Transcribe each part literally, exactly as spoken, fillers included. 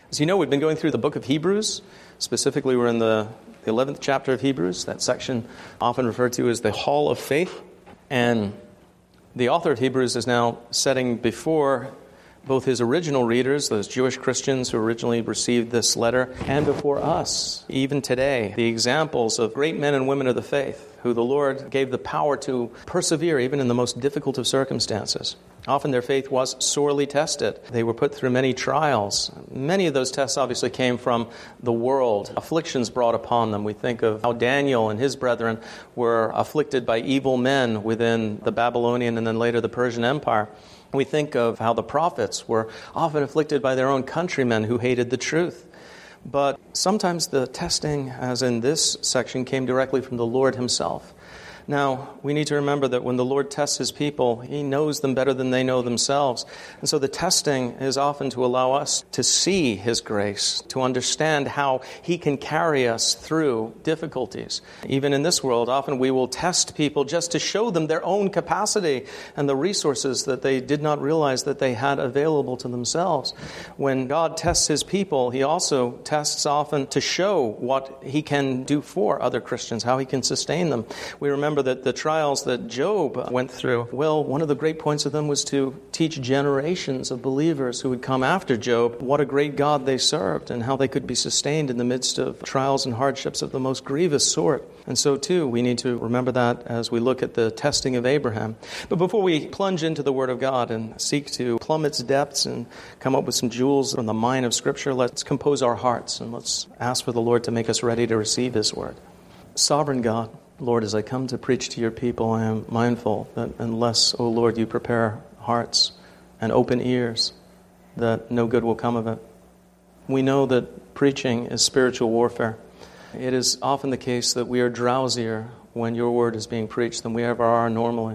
As you know, we've been going through the book of Hebrews. Specifically, we're in the eleventh chapter of Hebrews, that section often referred to as the Hall of Faith. And the author of Hebrews is now setting before both his original readers, those Jewish Christians who originally received this letter, and before us, even today, the examples of great men and women of the faith who the Lord gave the power to persevere even in the most difficult of circumstances. Often their faith was sorely tested. They were put through many trials. Many of those tests obviously came from the world. Afflictions brought upon them. We think of how Daniel and his brethren were afflicted by evil men within the Babylonian and then later the Persian Empire. We think of how the prophets were often afflicted by their own countrymen who hated the truth. But sometimes the testing, as in this section, came directly from the Lord himself. Now, we need to remember that when the Lord tests his people, he knows them better than they know themselves. And so the testing is often to allow us to see his grace, to understand how he can carry us through difficulties. Even in this world, often we will test people just to show them their own capacity and the resources that they did not realize that they had available to themselves. When God tests his people, he also tests often to show what he can do for other Christians, how he can sustain them. We remember that the trials that Job went through, well, one of the great points of them was to teach generations of believers who would come after Job what a great God they served and how they could be sustained in the midst of trials and hardships of the most grievous sort. And so, too, we need to remember that as we look at the testing of Abraham. But before we plunge into the Word of God and seek to plumb its depths and come up with some jewels from the mine of Scripture, let's compose our hearts and let's ask for the Lord to make us ready to receive his Word. Sovereign God, Lord, as I come to preach to your people, I am mindful that unless, O Lord, you prepare hearts and open ears, that no good will come of it. We know that preaching is spiritual warfare. It is often the case that we are drowsier when your word is being preached than we ever are normally.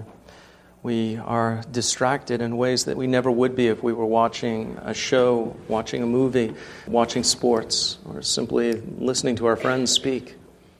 We are distracted in ways that we never would be if we were watching a show, watching a movie, watching sports, or simply listening to our friends speak.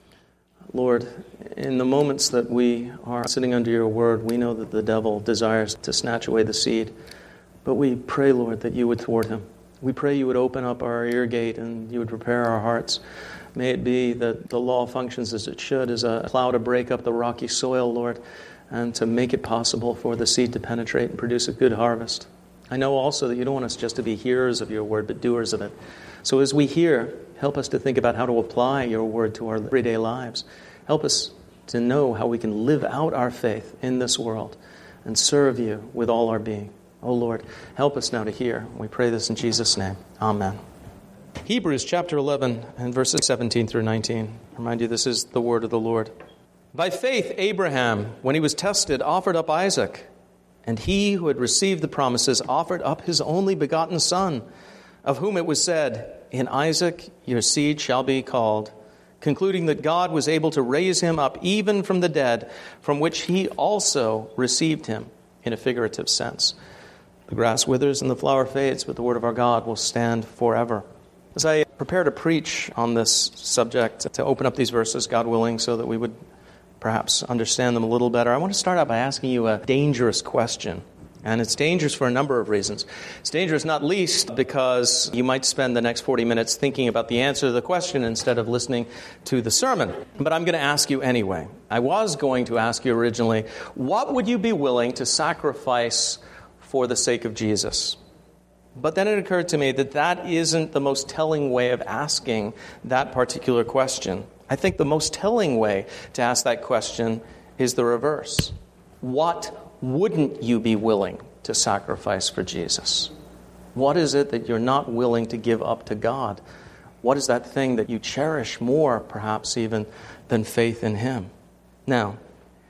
Lord, in the moments that we are sitting under your word, we know that the devil desires to snatch away the seed. But we pray, Lord, that you would thwart him. We pray you would open up our ear gate and you would prepare our hearts. May it be that the law functions as it should, as a plow to break up the rocky soil, Lord, and to make it possible for the seed to penetrate and produce a good harvest. I know also that you don't want us just to be hearers of your word, but doers of it. So as we hear, help us to think about how to apply your word to our everyday lives. Help us to know how we can live out our faith in this world and serve you with all our being. Oh Lord, help us now to hear. We pray this in Jesus' name. Amen. Hebrews chapter eleven and verses seventeen through nineteen. I remind you, this is the word of the Lord. By faith, Abraham, when he was tested, offered up Isaac. And he who had received the promises offered up his only begotten son, of whom it was said, in Isaac your seed shall be called, concluding that God was able to raise him up even from the dead, from which he also received him, in a figurative sense. The grass withers and the flower fades, but the word of our God will stand forever. As I prepare to preach on this subject, to open up these verses, God willing, so that we would perhaps understand them a little better, I want to start out by asking you a dangerous question. And it's dangerous for a number of reasons. It's dangerous not least because you might spend the next forty minutes thinking about the answer to the question instead of listening to the sermon. But I'm going to ask you anyway. I was going to ask you originally, what would you be willing to sacrifice for the sake of Jesus? But then it occurred to me that that isn't the most telling way of asking that particular question. I think the most telling way to ask that question is the reverse. What wouldn't you be willing to sacrifice for Jesus? What is it that you're not willing to give up to God? What is that thing that you cherish more, perhaps even, than faith in him? Now,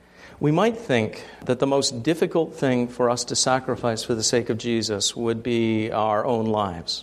we might think that the most difficult thing for us to sacrifice for the sake of Jesus would be our own lives.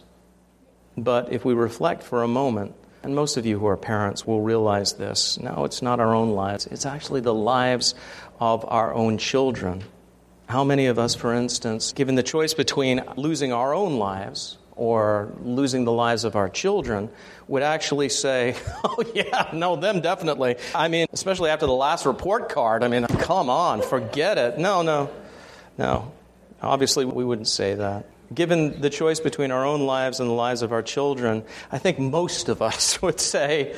But if we reflect for a moment, and most of you who are parents will realize this, no, it's not our own lives. It's actually the lives of our own children. How many of us, for instance, given the choice between losing our own lives or losing the lives of our children, would actually say, oh yeah, no, them definitely. I mean, especially after the last report card, I mean, come on, forget it. No, no, no. Obviously, we wouldn't say that. given the choice between our own lives and the lives of our children, I think most of us would say,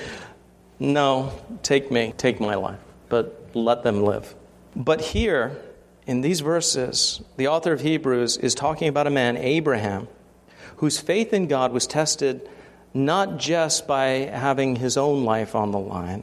no, take me, take my life, but let them live. But here, in these verses, the author of Hebrews is talking about a man, Abraham, whose faith in God was tested not just by having his own life on the line,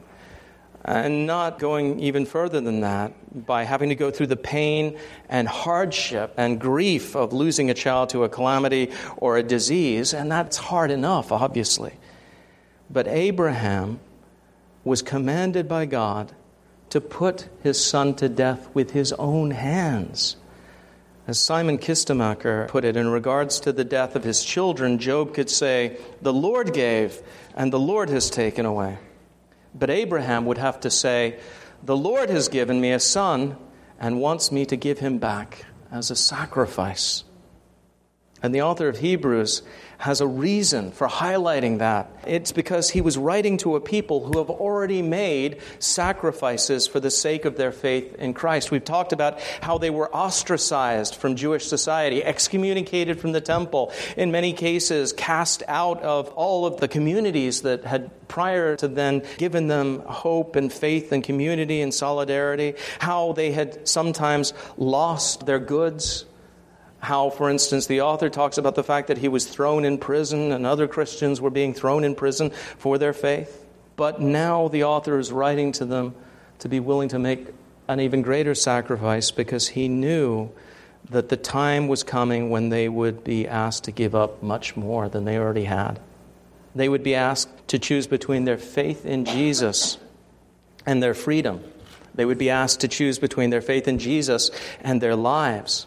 and not going even further than that, by having to go through the pain and hardship and grief of losing a child to a calamity or a disease, and that's hard enough, obviously. But Abraham was commanded by God to put his son to death with his own hands. As Simon Kistemaker put it, in regards to the death of his children, Job could say, the Lord gave and the Lord has taken away. But Abraham would have to say, the Lord has given me a son and wants me to give him back as a sacrifice. And the author of Hebrews has a reason for highlighting that. It's because he was writing to a people who have already made sacrifices for the sake of their faith in Christ. We've talked about how they were ostracized from Jewish society, excommunicated from the temple, in many cases cast out of all of the communities that had prior to then given them hope and faith and community and solidarity, how they had sometimes lost their goods. How, for instance, the author talks about the fact that he was thrown in prison and other Christians were being thrown in prison for their faith. But now the author is writing to them to be willing to make an even greater sacrifice because he knew that the time was coming when they would be asked to give up much more than they already had. They would be asked to choose between their faith in Jesus and their freedom. They would be asked to choose between their faith in Jesus and their lives.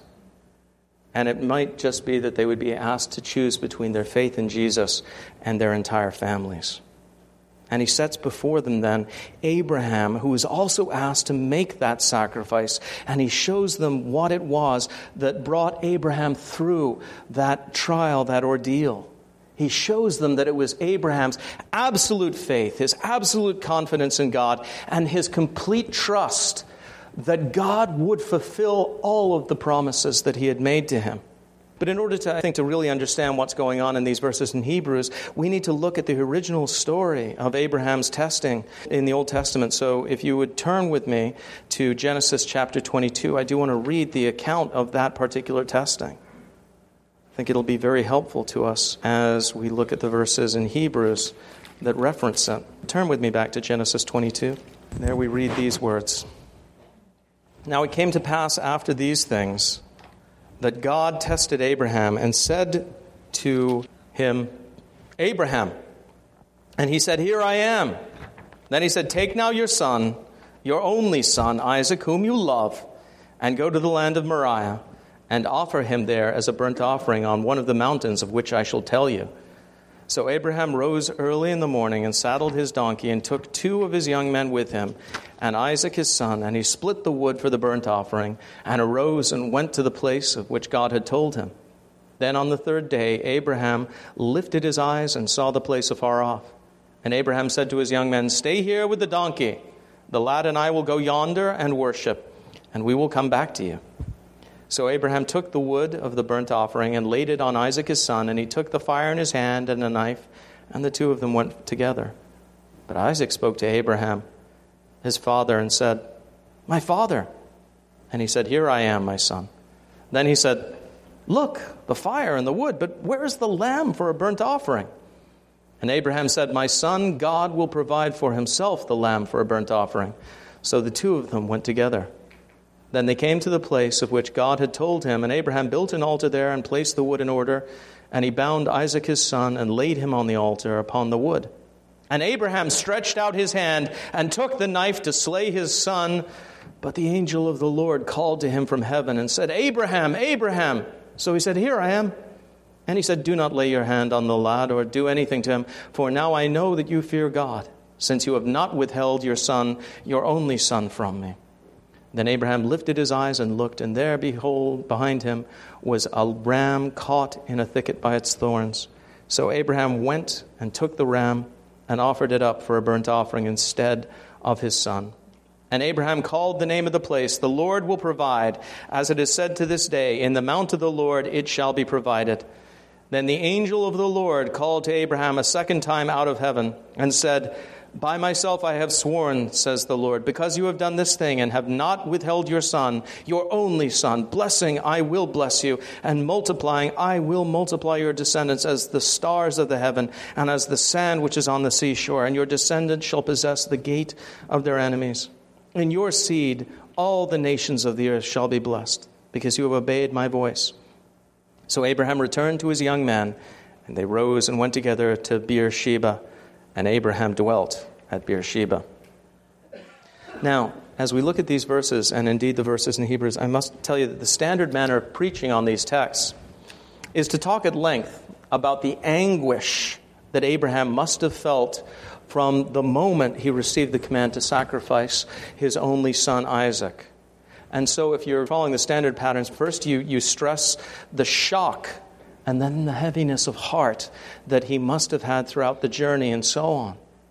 And it might just be that they would be asked to choose between their faith in Jesus and their entire families. And he sets before them then Abraham, who is also asked to make that sacrifice. And he shows them what it was that brought Abraham through that trial, that ordeal. He shows them that it was Abraham's absolute faith, his absolute confidence in God, and his complete trust that God would fulfill all of the promises that he had made to him. But in order to, I think, to really understand what's going on in these verses in Hebrews, we need to look at the original story of Abraham's testing in the Old Testament. So if you would turn with me to Genesis chapter twenty-two, I do want to read the account of that particular testing. I think it'll be very helpful to us as we look at the verses in Hebrews that reference it. Turn with me back to Genesis twenty-two. There we read these words. Now it came to pass after these things that God tested Abraham and said to him, Abraham. And he said, here I am. Then he said, take now your son, your only son, Isaac, whom you love, and go to the land of Moriah, and offer him there as a burnt offering on one of the mountains of which I shall tell you. So Abraham rose early in the morning and saddled his donkey and took two of his young men with him and Isaac his son, and he split the wood for the burnt offering and arose and went to the place of which God had told him. Then on the third day Abraham lifted his eyes and saw the place afar off. And Abraham said to his young men, stay here with the donkey. The lad and I will go yonder and worship, and we will come back to you. So Abraham took the wood of the burnt offering and laid it on Isaac his son, and he took the fire in his hand and a knife, and the two of them went together. But Isaac spoke to Abraham, his father, and said, my father. And he said, here I am, my son. Then he said, look, the fire and the wood, but where is the lamb for a burnt offering? And Abraham said, my son, God will provide for himself the lamb for a burnt offering. So the two of them went together. Then they came to the place of which God had told him, and Abraham built an altar there and placed the wood in order, and he bound Isaac his son and laid him on the altar upon the wood. And Abraham stretched out his hand and took the knife to slay his son, but the angel of the Lord called to him from heaven and said, Abraham, Abraham. So he said, here I am. And he said, do not lay your hand on the lad or do anything to him, for now I know that you fear God, since you have not withheld your son, your only son, from me. Then Abraham lifted his eyes and looked, and there, behold, behind him was a ram caught in a thicket by its thorns. So Abraham went and took the ram and offered it up for a burnt offering instead of his son. And Abraham called the name of the place, "The Lord will provide, as it is said to this day, in the mount of the Lord it shall be provided." Then the angel of the Lord called to Abraham a second time out of heaven and said, "By myself I have sworn, says the Lord, because you have done this thing and have not withheld your son, your only son, blessing I will bless you, and multiplying I will multiply your descendants as the stars of the heaven and as the sand which is on the seashore, and your descendants shall possess the gate of their enemies. In your seed all the nations of the earth shall be blessed, because you have obeyed my voice." So Abraham returned to his young men, and they rose and went together to Beersheba, and Abraham dwelt at Beersheba. Now, as we look at these verses, and indeed the verses in Hebrews, I must tell you that the standard manner of preaching on these texts is to talk at length about the anguish that Abraham must have felt from the moment he received the command to sacrifice his only son Isaac. And so if you're following the standard patterns, first you, you stress the shock and then the heaviness of heart that he must have had throughout the journey and so on.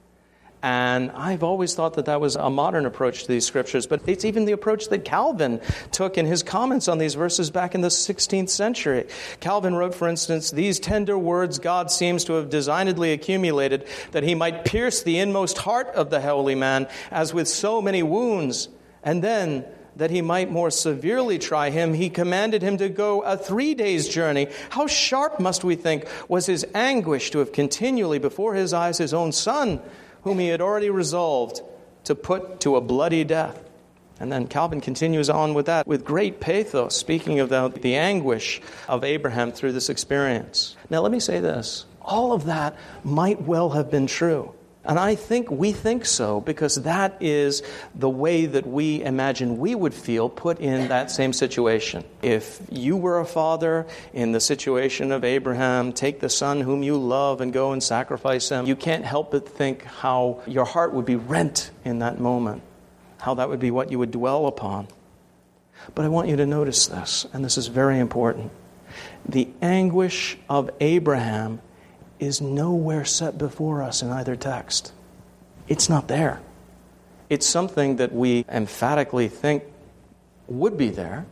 And I've always thought that that was a modern approach to these scriptures, but it's even the approach that Calvin took in his comments on these verses back in the sixteenth century. Calvin wrote, for instance, "These tender words God seems to have designedly accumulated that he might pierce the inmost heart of the holy man as with so many wounds, and then that he might more severely try him, he commanded him to go a three days' journey. How sharp, must we think, was his anguish to have continually before his eyes his own son, whom he had already resolved to put to a bloody death." And then Calvin continues on with that, with great pathos, speaking of the, the anguish of Abraham through this experience. Now let me say this. All of that might well have been true. And I think we think so because that is the way that we imagine we would feel put in that same situation. If you were a father in the situation of Abraham, take the son whom you love and go and sacrifice him, you can't help but think how your heart would be rent in that moment, how that would be what you would dwell upon. But I want you to notice this, and this is very important. The anguish of Abraham is nowhere set before us in either text. It's not there. It's something that we emphatically think would be there.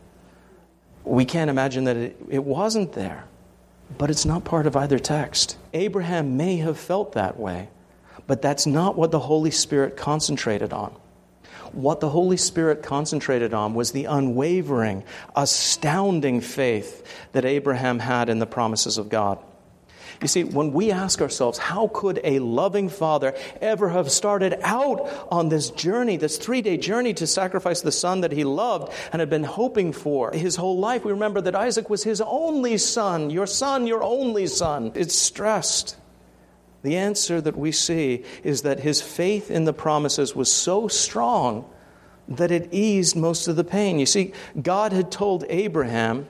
We can't imagine that it, it wasn't there, but it's not part of either text. Abraham may have felt that way, but that's not what the Holy Spirit concentrated on. What the Holy Spirit concentrated on was the unwavering, astounding faith that Abraham had in the promises of God. You see, when we ask ourselves, how could a loving father ever have started out on this journey, this three-day journey to sacrifice the son that he loved and had been hoping for his whole life? We remember that Isaac was his only son, your son, your only son. It's stressed. The answer that we see is that his faith in the promises was so strong that it eased most of the pain. You see, God had told Abraham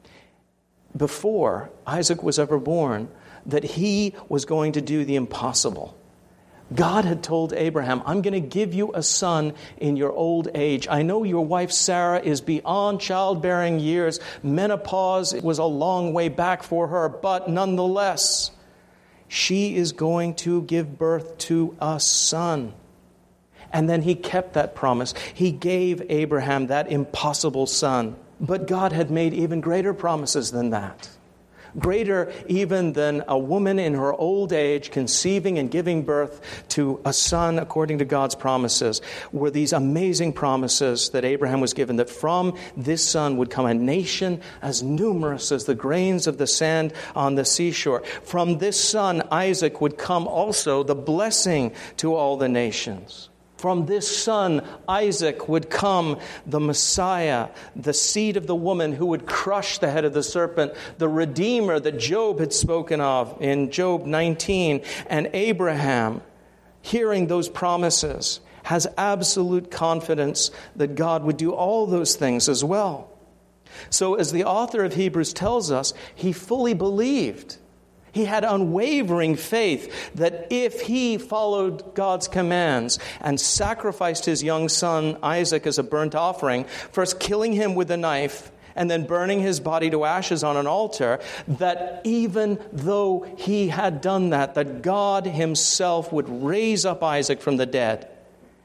before Isaac was ever born that he was going to do the impossible. God had told Abraham, "I'm going to give you a son in your old age. I know your wife Sarah is beyond childbearing years. Menopause was a long way back for her, but nonetheless, she is going to give birth to a son." And then he kept that promise. He gave Abraham that impossible son. But God had made even greater promises than that. Greater even than a woman in her old age conceiving and giving birth to a son according to God's promises were these amazing promises that Abraham was given, that from this son would come a nation as numerous as the grains of the sand on the seashore. From this son, Isaac, would come also the blessing to all the nations. From this son, Isaac, would come the Messiah, the seed of the woman who would crush the head of the serpent, the Redeemer that Job had spoken of in Job nineteen. And Abraham, hearing those promises, has absolute confidence that God would do all those things as well. So as the author of Hebrews tells us, he fully believed. He had unwavering faith that if he followed God's commands and sacrificed his young son Isaac as a burnt offering, first killing him with a knife and then burning his body to ashes on an altar, that even though he had done that, that God himself would raise up Isaac from the dead.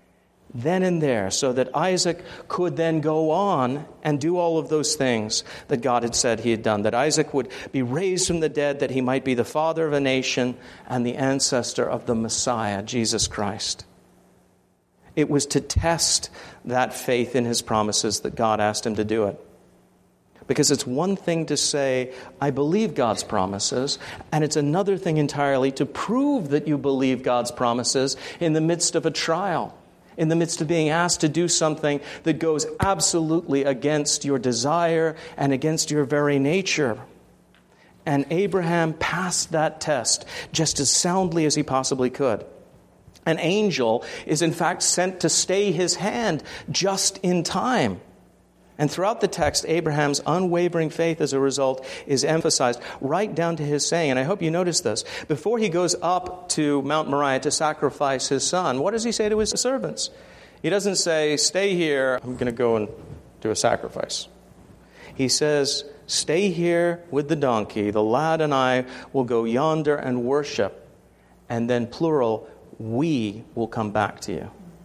then and there, so that Isaac could then go on and do all of those things that God had said he had done, that Isaac would be raised from the dead, that he might be the father of a nation and the ancestor of the Messiah, Jesus Christ. It was to test that faith in his promises that God asked him to do it. Because it's one thing to say, I believe God's promises, and it's another thing entirely to prove that you believe God's promises in the midst of a trial, in the midst of being asked to do something that goes absolutely against your desire and against your very nature. And Abraham passed that test just as soundly as he possibly could. An angel is in fact sent to stay his hand just in time. And throughout the text, Abraham's unwavering faith as a result is emphasized right down to his saying, and I hope you notice this, before he goes up to Mount Moriah to sacrifice his son, what does he say to his servants? He doesn't say, stay here, I'm going to go and do a sacrifice. He says, stay here with the donkey, the lad and I will go yonder and worship, and then plural, we will come back to you.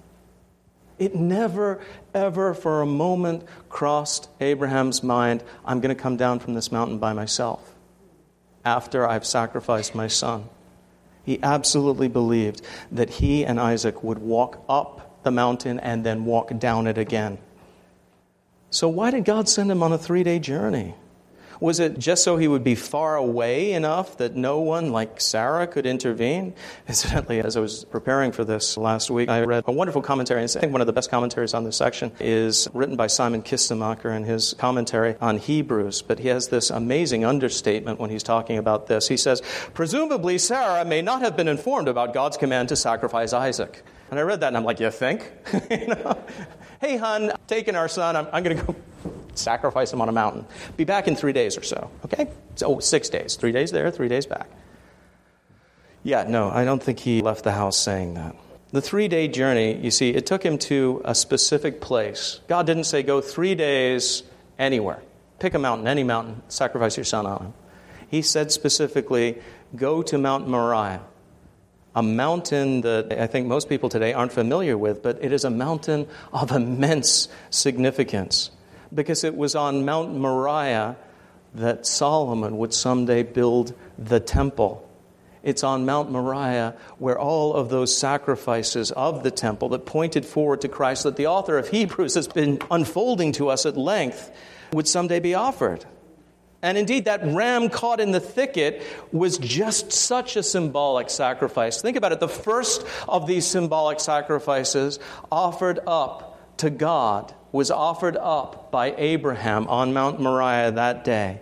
It never, ever for a moment crossed Abraham's mind, I'm going to come down from this mountain by myself after I've sacrificed my son. He absolutely believed that he and Isaac would walk up the mountain and then walk down it again. So why did God send him on a three-day journey? Was it just so he would be far away enough that no one like Sarah could intervene? Incidentally, as I was preparing for this last week, I read a wonderful commentary. And I think one of the best commentaries on this section is written by Simon Kistemacher in his commentary on Hebrews. But he has this amazing understatement when he's talking about this. He says, presumably Sarah may not have been informed about God's command to sacrifice Isaac. And I read that and I'm like, you think? you know? Hey, hon, taking our son, I'm, I'm going to go sacrifice him on a mountain. Be back in three days or so. Okay? So, oh, six days. Three days there, three days back. Yeah, no, I don't think he left the house saying that. The three-day journey, you see, it took him to a specific place. God didn't say go three days anywhere. Pick a mountain, any mountain, sacrifice your son on him. He said specifically, go to Mount Moriah, a mountain that I think most people today aren't familiar with, but it is a mountain of immense significance. Because it was on Mount Moriah that Solomon would someday build the temple. It's on Mount Moriah where all of those sacrifices of the temple that pointed forward to Christ, that the author of Hebrews has been unfolding to us at length, would someday be offered. And indeed, that ram caught in the thicket was just such a symbolic sacrifice. Think about it. The first of these symbolic sacrifices offered up to God was offered up by Abraham on Mount Moriah that day.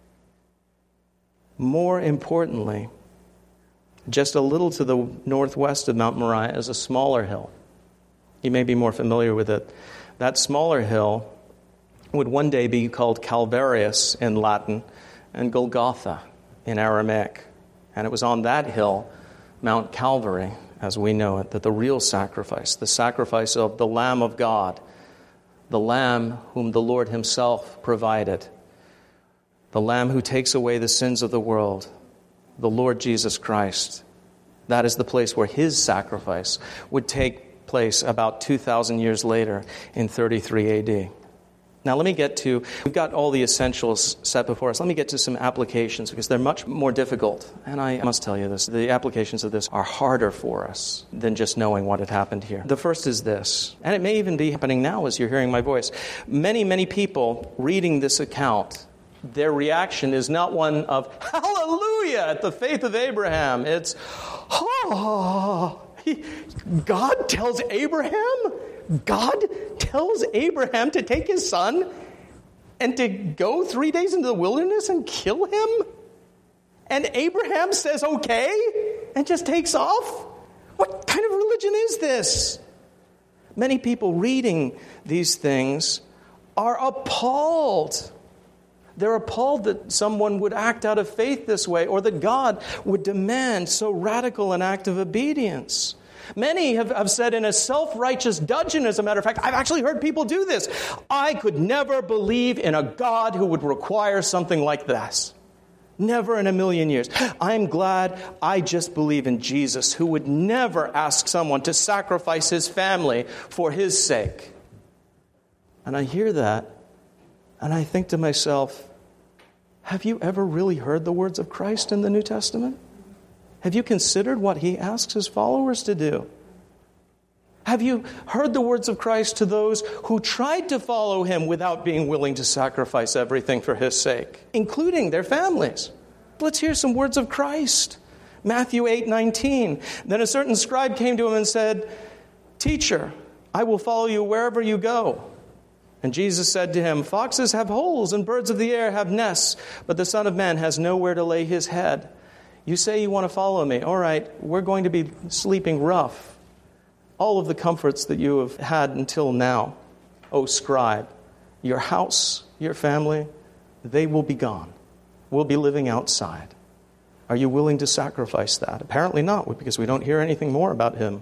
More importantly, just a little to the northwest of Mount Moriah is a smaller hill. You may be more familiar with it. That smaller hill would one day be called Calvarius in Latin and Golgotha in Aramaic. And it was on that hill, Mount Calvary, as we know it, that the real sacrifice, the sacrifice of the Lamb of God, the Lamb whom the Lord himself provided, the Lamb who takes away the sins of the world, the Lord Jesus Christ. That is the place where his sacrifice would take place about two thousand years later in thirty-three A D. Now let me get to, we've got all the essentials set before us. Let me get to some applications because they're much more difficult. And I must tell you this, the applications of this are harder for us than just knowing what had happened here. The first is this, and it may even be happening now as you're hearing my voice. Many, many people reading this account, their reaction is not one of, hallelujah, at the faith of Abraham. It's, oh, he, God tells Abraham? God tells Abraham to take his son and to go three days into the wilderness and kill him? And Abraham says, okay, and just takes off? What kind of religion is this? Many people reading these things are appalled. They're appalled that someone would act out of faith this way, or that God would demand so radical an act of obedience. Many have, have said in a self-righteous dudgeon, as a matter of fact, I've actually heard people do this. I could never believe in a God who would require something like this. Never in a million years. I'm glad I just believe in Jesus, who would never ask someone to sacrifice his family for his sake. And I hear that, and I think to myself, have you ever really heard the words of Christ in the New Testament? Have you considered what he asks his followers to do? Have you heard the words of Christ to those who tried to follow him without being willing to sacrifice everything for his sake, including their families? Let's hear some words of Christ. Matthew eight nineteen. Then a certain scribe came to him and said, "Teacher, I will follow you wherever you go." And Jesus said to him, "Foxes have holes and birds of the air have nests, but the Son of Man has nowhere to lay his head. You say you want to follow me. All right, we're going to be sleeping rough. All of the comforts that you have had until now, O scribe, your house, your family, they will be gone. We'll be living outside. Are you willing to sacrifice that?" Apparently not, because we don't hear anything more about him.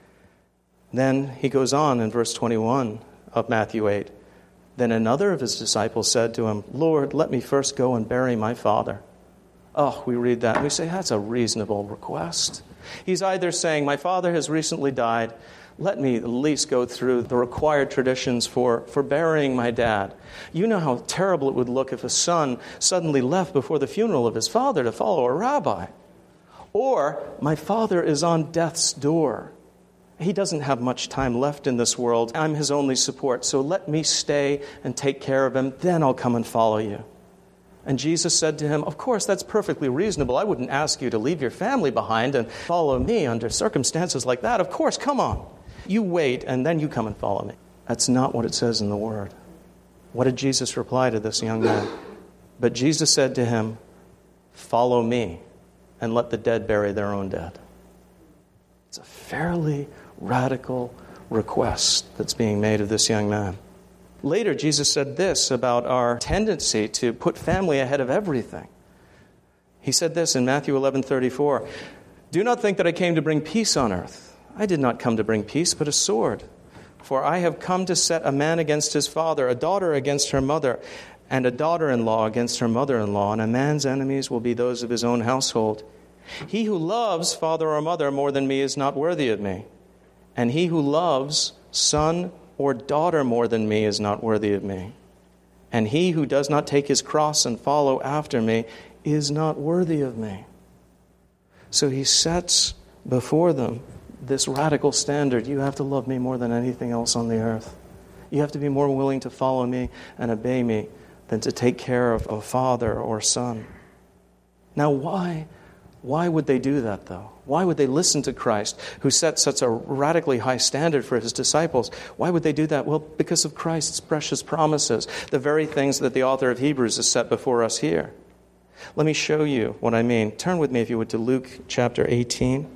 Then he goes on in verse twenty-one of Matthew eight. Then another of his disciples said to him, "Lord, let me first go and bury my father." Oh, we read that and we say, that's a reasonable request. He's either saying, my father has recently died, let me at least go through the required traditions for, for burying my dad. You know how terrible it would look if a son suddenly left before the funeral of his father to follow a rabbi. Or, my father is on death's door. He doesn't have much time left in this world. I'm his only support, so let me stay and take care of him, then I'll come and follow you. And Jesus said to him, of course, that's perfectly reasonable. I wouldn't ask you to leave your family behind and follow me under circumstances like that. Of course, come on. You wait, and then you come and follow me. That's not what it says in the Word. What did Jesus reply to this young man? But Jesus said to him, follow me, and let the dead bury their own dead. It's a fairly radical request that's being made of this young man. Later, Jesus said this about our tendency to put family ahead of everything. He said this in Matthew eleven thirty-four. Do not think that I came to bring peace on earth. I did not come to bring peace, but a sword. For I have come to set a man against his father, a daughter against her mother, and a daughter-in-law against her mother-in-law, and a man's enemies will be those of his own household. He who loves father or mother more than me is not worthy of me, and he who loves son or daughter more than me is not worthy of me. And he who does not take his cross and follow after me is not worthy of me. So he sets before them this radical standard. You have to love me more than anything else on the earth. You have to be more willing to follow me and obey me than to take care of a father or son. Now why, why would they do that though? Why would they listen to Christ, who set such a radically high standard for his disciples? Why would they do that? Well, because of Christ's precious promises, the very things that the author of Hebrews has set before us here. Let me show you what I mean. Turn with me, if you would, to Luke chapter eighteen.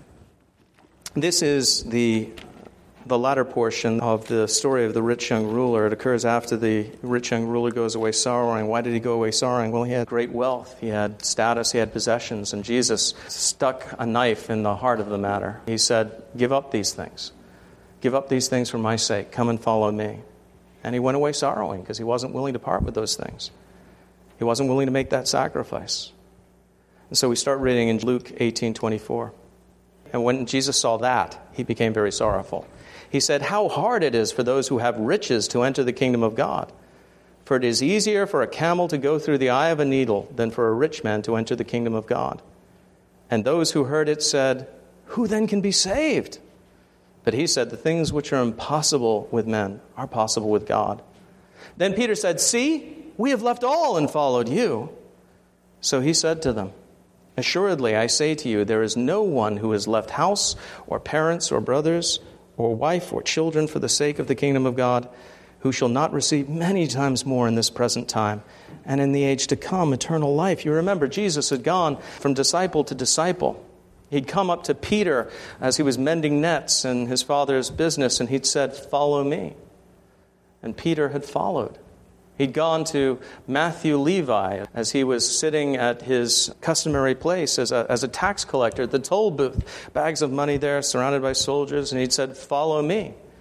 This is the, the latter portion of the story of the rich young ruler. It occurs after the rich young ruler goes away sorrowing. Why did he go away sorrowing? Well, he had great wealth. He had status. He had possessions. And Jesus stuck a knife in the heart of the matter. He said, give up these things. Give up these things for my sake. Come and follow me. And he went away sorrowing because he wasn't willing to part with those things. He wasn't willing to make that sacrifice. And so we start reading in Luke eighteen twenty-four. And when Jesus saw that, he became very sorrowful. He said, how hard it is for those who have riches to enter the kingdom of God. For it is easier for a camel to go through the eye of a needle than for a rich man to enter the kingdom of God. And those who heard it said, who then can be saved? But he said, the things which are impossible with men are possible with God. Then Peter said, see, we have left all and followed you. So he said to them, assuredly, I say to you, there is no one who has left house or parents or brothers or wife or children for the sake of the kingdom of God who shall not receive many times more in this present time and in the age to come eternal life. You remember, Jesus had gone from disciple to disciple. He'd come up to Peter as he was mending nets in his father's business, and he'd said, follow me. And Peter had followed. He'd gone to Matthew Levi as he was sitting at his customary place as a, as a tax collector at the toll booth, bags of money there surrounded by soldiers, and he'd said, follow me.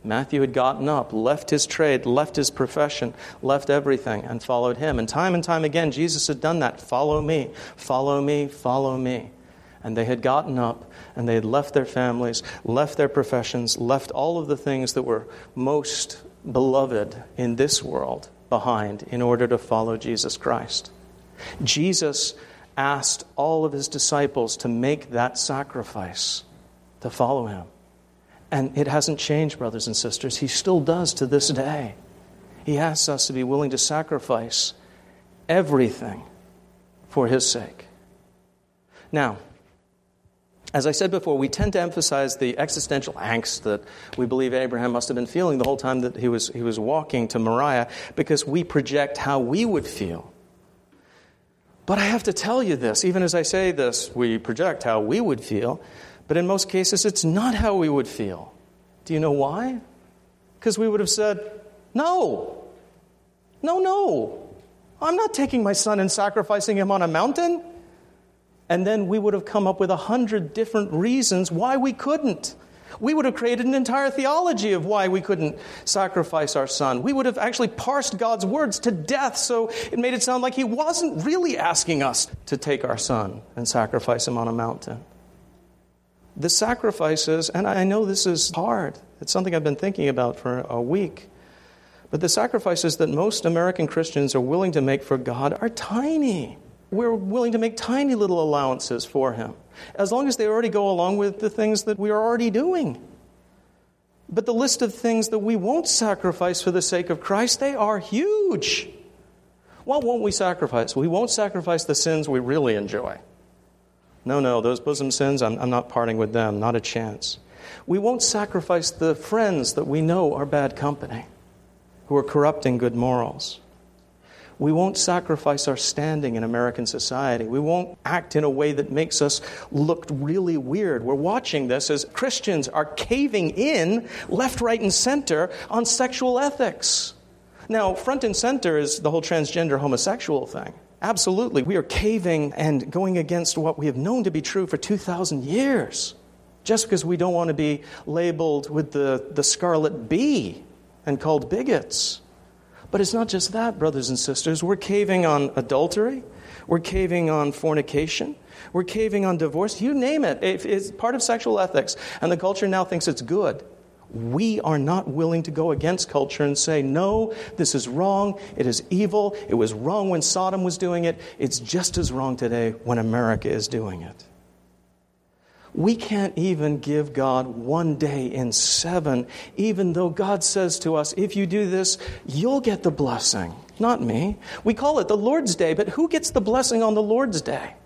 Matthew had gotten up, left his trade, left his profession, left everything, and followed him. And time and time again, Jesus had done that. Follow me, follow me, follow me. And they had gotten up, and they had left their families, left their professions, left all of the things that were most beloved in this world behind in order to follow Jesus Christ. Jesus asked all of his disciples to make that sacrifice to follow him. And it hasn't changed, brothers and sisters. He still does to this day. He asks us to be willing to sacrifice everything for his sake. Now, as I said before, we tend to emphasize the existential angst that we believe Abraham must have been feeling the whole time that he was, he was walking to Moriah, because we project how we would feel. But I have to tell you this, even as I say this, we project how we would feel, but in most cases it's not how we would feel. Do you know why? Because we would have said, no, no, no, I'm not taking my son and sacrificing him on a mountain. And then we would have come up with a hundred different reasons why we couldn't. We would have created an entire theology of why we couldn't sacrifice our son. We would have actually parsed God's words to death so it made it sound like he wasn't really asking us to take our son and sacrifice him on a mountain. The sacrifices, and I know this is hard. It's something I've been thinking about for a week. But the sacrifices that most American Christians are willing to make for God are tiny. We're willing to make tiny little allowances for him, as long as they already go along with the things that we are already doing. But the list of things that we won't sacrifice for the sake of Christ, they are huge. What won't we sacrifice? We won't sacrifice the sins we really enjoy. No, no, those bosom sins, I'm, I'm not parting with them, not a chance. We won't sacrifice the friends that we know are bad company, who are corrupting good morals. We won't sacrifice our standing in American society. We won't act in a way that makes us look really weird. We're watching this as Christians are caving in left, right, and center on sexual ethics. Now, front and center is the whole transgender homosexual thing. Absolutely. We are caving and going against what we have known to be true for two thousand years, just because we don't want to be labeled with the, the scarlet bee and called bigots. But it's not just that, brothers and sisters. We're caving on adultery. We're caving on fornication. We're caving on divorce. You name it. It's part of sexual ethics. And the culture now thinks it's good. We are not willing to go against culture and say, no, this is wrong. It is evil. It was wrong when Sodom was doing it. It's just as wrong today when America is doing it. We can't even give God one day in seven, even though God says to us, if you do this, you'll get the blessing. Not me. We call it the Lord's Day, but who gets the blessing on the Lord's Day?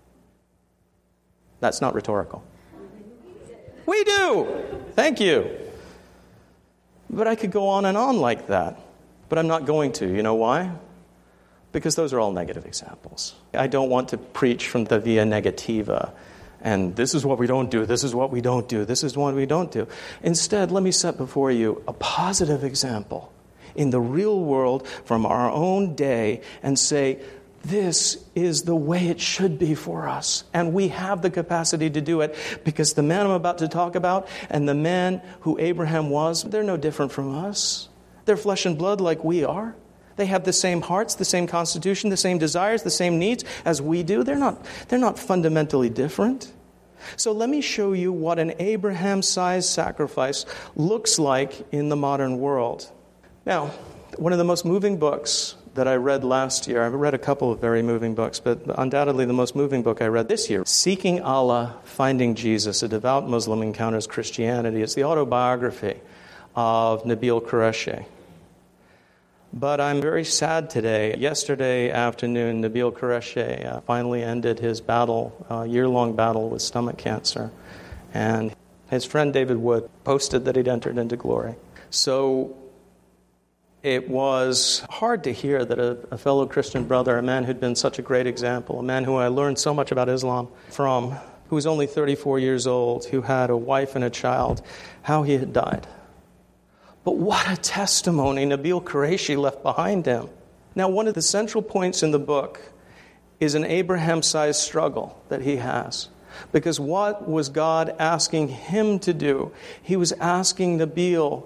That's not rhetorical. We do. Thank you. But I could go on and on like that, but I'm not going to. You know why? Because those are all negative examples. I don't want to preach from the via negativa. And this is what we don't do, this is what we don't do, this is what we don't do. Instead, let me set before you a positive example in the real world from our own day and say, this is the way it should be for us. And we have the capacity to do it because the man I'm about to talk about and the man who Abraham was, they're no different from us. They're flesh and blood like we are. They have the same hearts, the same constitution, the same desires, the same needs as we do. They're not, they're not fundamentally different. So let me show you what an Abraham-sized sacrifice looks like in the modern world. Now, one of the most moving books that I read last year, I've read a couple of very moving books, but undoubtedly the most moving book I read this year, Seeking Allah, Finding Jesus, A Devout Muslim Encounters Christianity. It's the autobiography of Nabil Qureshi. But I'm very sad today. Yesterday afternoon, Nabil Qureshi uh, finally ended his battle, uh, year-long battle with stomach cancer. And his friend David Wood posted that he'd entered into glory. So it was hard to hear that a, a fellow Christian brother, a man who'd been such a great example, a man who I learned so much about Islam from, who was only thirty-four years old, who had a wife and a child, how he had died. But what a testimony Nabil Qureshi left behind him. Now, one of the central points in the book is an Abraham-sized struggle that he has. Because what was God asking him to do? He was asking Nabil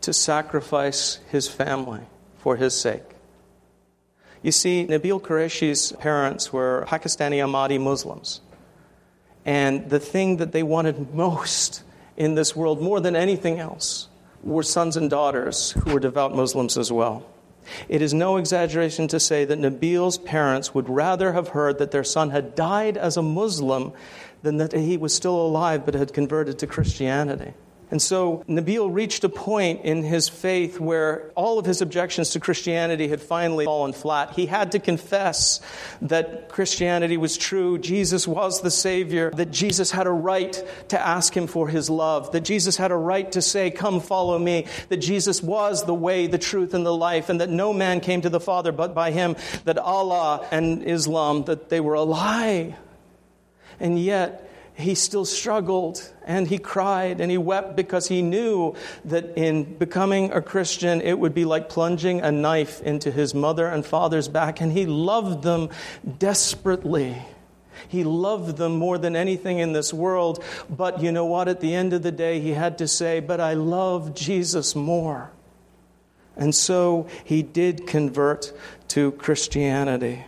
to sacrifice his family for his sake. You see, Nabil Qureshi's parents were Pakistani Ahmadi Muslims. And the thing that they wanted most in this world, more than anything else, were sons and daughters who were devout Muslims as well. It is no exaggeration to say that Nabil's parents would rather have heard that their son had died as a Muslim than that he was still alive but had converted to Christianity. And so Nabil reached a point in his faith where all of his objections to Christianity had finally fallen flat. He had to confess that Christianity was true, Jesus was the Savior, that Jesus had a right to ask him for his love, that Jesus had a right to say, "Come follow me," that Jesus was the way, the truth, and the life, and that no man came to the Father but by him, that Allah and Islam, that they were a lie. And yet, he still struggled, and he cried, and he wept because he knew that in becoming a Christian, it would be like plunging a knife into his mother and father's back, and he loved them desperately. He loved them more than anything in this world, but you know what? At the end of the day, he had to say, "But I love Jesus more." And so he did convert to Christianity.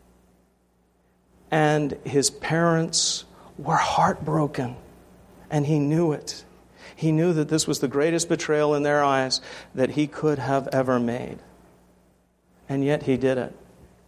And his parents were heartbroken, and he knew it. He knew that this was the greatest betrayal in their eyes that he could have ever made. And yet he did it.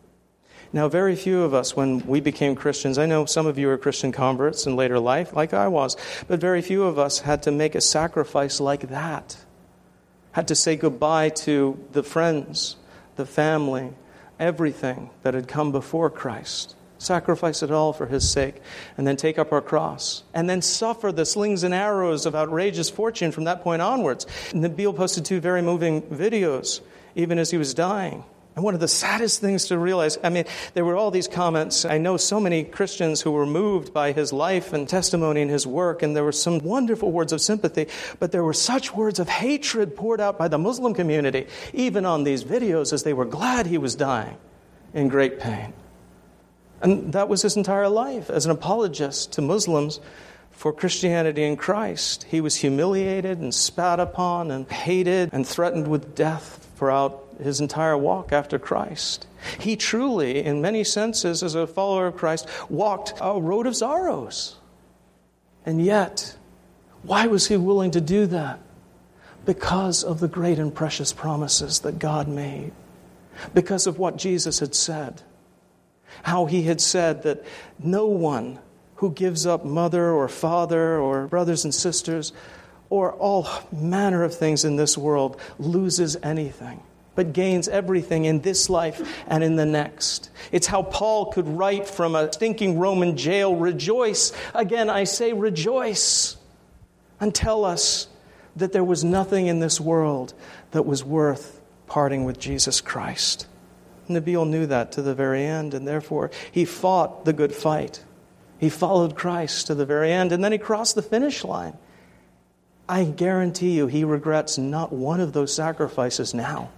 Now, very few of us, when we became Christians, I know some of you are Christian converts in later life, like I was, but very few of us had to make a sacrifice like that. Had to say goodbye to the friends, the family, everything that had come before Christ. Sacrifice it all for his sake, and then take up our cross, and then suffer the slings and arrows of outrageous fortune from that point onwards. Nabil posted two very moving videos, even as he was dying. And one of the saddest things to realize, I mean, there were all these comments. I know so many Christians who were moved by his life and testimony and his work, and there were some wonderful words of sympathy, but there were such words of hatred poured out by the Muslim community, even on these videos, as they were glad he was dying in great pain. And that was his entire life as an apologist to Muslims for Christianity in Christ. He was humiliated and spat upon and hated and threatened with death throughout his entire walk after Christ. He truly, in many senses, as a follower of Christ, walked a road of sorrows. And yet, why was he willing to do that? Because of the great and precious promises that God made. Because of what Jesus had said. How he had said that no one who gives up mother or father or brothers and sisters or all manner of things in this world loses anything, but gains everything in this life and in the next. It's how Paul could write from a stinking Roman jail, "Rejoice." Again, I say rejoice. And tell us that there was nothing in this world that was worth parting with Jesus Christ. Nabil knew that to the very end, and therefore he fought the good fight. He followed Christ to the very end, and then he crossed the finish line. I guarantee you he regrets not one of those sacrifices now.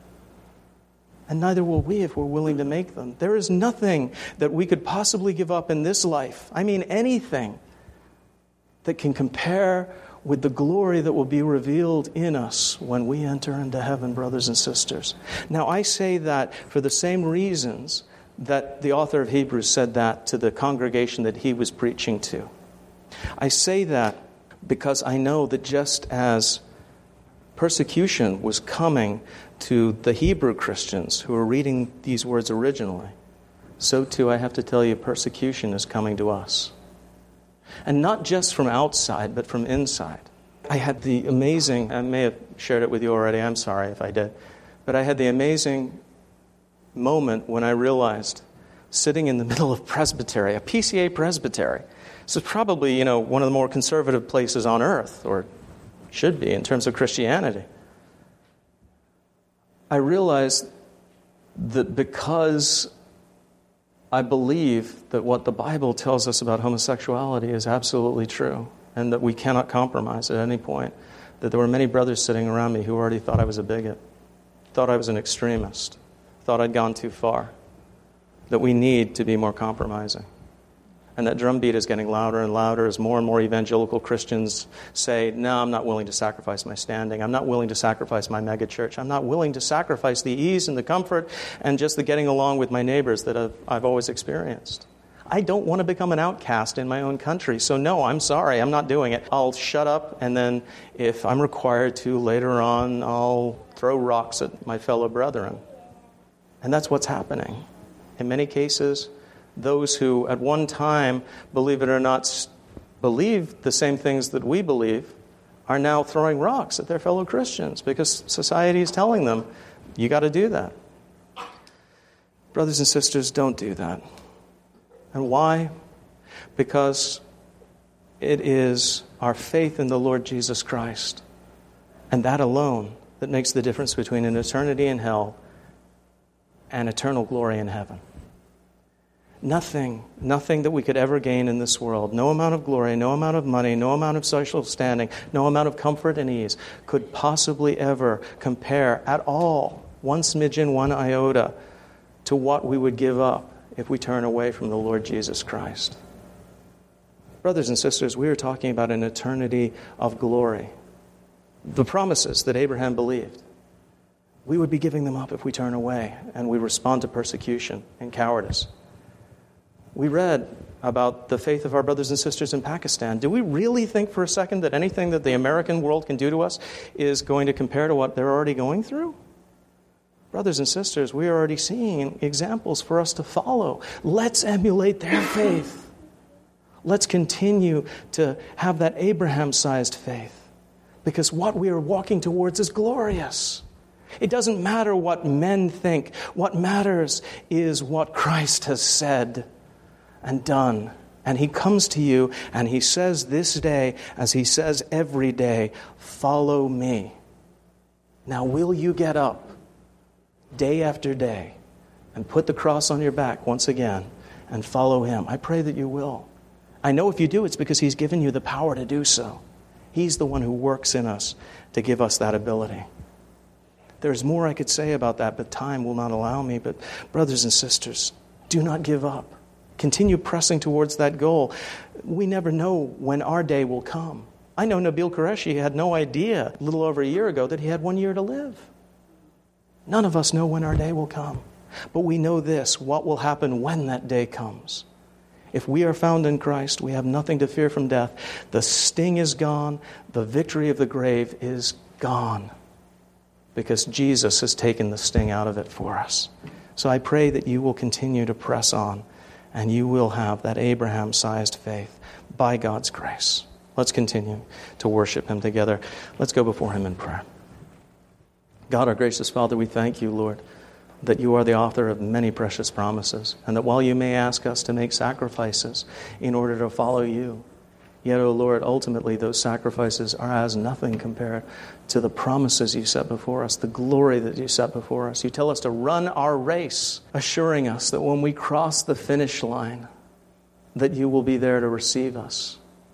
And neither will we if we're willing to make them. There is nothing that we could possibly give up in this life, I mean anything, that can compare with the glory that will be revealed in us when we enter into heaven, brothers and sisters. Now, I say that for the same reasons that the author of Hebrews said that to the congregation that he was preaching to. I say that because I know that just as persecution was coming to the Hebrew Christians who were reading these words originally, so too I have to tell you persecution is coming to us. And not just from outside, but from inside. I had the amazing, I may have shared it with you already, I'm sorry if I did, but I had the amazing moment when I realized, sitting in the middle of presbytery, a P C A presbytery, this is probably, you know, one of the more conservative places on earth, or should be in terms of Christianity. I realized that because I believe that what the Bible tells us about homosexuality is absolutely true, and that we cannot compromise at any point, that there were many brothers sitting around me who already thought I was a bigot, thought I was an extremist, thought I'd gone too far, that we need to be more compromising. And that drumbeat is getting louder and louder as more and more evangelical Christians say, no, I'm not willing to sacrifice my standing. I'm not willing to sacrifice my megachurch. I'm not willing to sacrifice the ease and the comfort and just the getting along with my neighbors that I've, I've always experienced. I don't want to become an outcast in my own country. So no, I'm sorry, I'm not doing it. I'll shut up, and then if I'm required to later on, I'll throw rocks at my fellow brethren. And that's what's happening. In many cases, those who at one time, believe it or not, believe the same things that we believe are now throwing rocks at their fellow Christians because society is telling them, you got to do that. Brothers and sisters, don't do that. And why? Because it is our faith in the Lord Jesus Christ and that alone that makes the difference between an eternity in hell and eternal glory in heaven. Nothing, nothing that we could ever gain in this world, no amount of glory, no amount of money, no amount of social standing, no amount of comfort and ease could possibly ever compare at all, one smidgen, one iota, to what we would give up if we turn away from the Lord Jesus Christ. Brothers and sisters, we are talking about an eternity of glory. The promises that Abraham believed, we would be giving them up if we turn away and we respond to persecution and cowardice. We read about the faith of our brothers and sisters in Pakistan. Do we really think for a second that anything that the American world can do to us is going to compare to what they're already going through? Brothers and sisters, we are already seeing examples for us to follow. Let's emulate their faith. Let's continue to have that Abraham-sized faith, because what we are walking towards is glorious. It doesn't matter what men think. What matters is what Christ has said and done. And he comes to you and he says this day, as he says every day, follow me. Now will you get up day after day and put the cross on your back once again and follow him? I pray that you will. I know if you do, it's because he's given you the power to do so. He's the one who works in us to give us that ability. There's more I could say about that, but time will not allow me. But brothers and sisters, do not give up. Continue pressing towards that goal. We never know when our day will come. I know Nabil Qureshi had no idea a little over a year ago that he had one year to live. None of us know when our day will come. But we know this, what will happen when that day comes. If we are found in Christ, we have nothing to fear from death. The sting is gone. The victory of the grave is gone, because Jesus has taken the sting out of it for us. So I pray that you will continue to press on, and you will have that Abraham-sized faith by God's grace. Let's continue to worship him together. Let's go before him in prayer. God, our gracious Father, we thank you, Lord, that you are the author of many precious promises, and that while you may ask us to make sacrifices in order to follow you, yet, O Lord, ultimately those sacrifices are as nothing compared to the promises you set before us, the glory that you set before us. You tell us to run our race, assuring us that when we cross the finish line, that you will be there to receive us.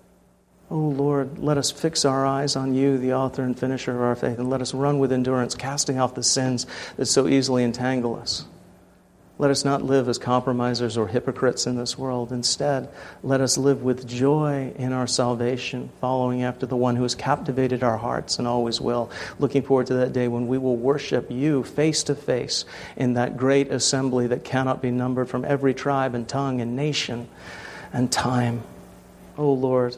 Oh Lord, let us fix our eyes on you, the author and finisher of our faith, and let us run with endurance, casting off the sins that so easily entangle us. Let us not live as compromisers or hypocrites in this world. Instead, let us live with joy in our salvation, following after the one who has captivated our hearts and always will. Looking forward to that day when we will worship you face to face in that great assembly that cannot be numbered, from every tribe and tongue and nation and time. Oh Lord,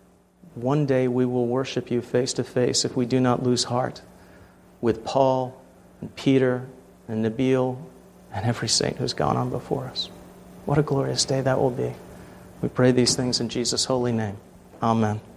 one day we will worship you face to face, if we do not lose heart, with Paul and Peter and Nabil and every saint who's gone on before us. What a glorious day that will be. We pray these things in Jesus' holy name. Amen.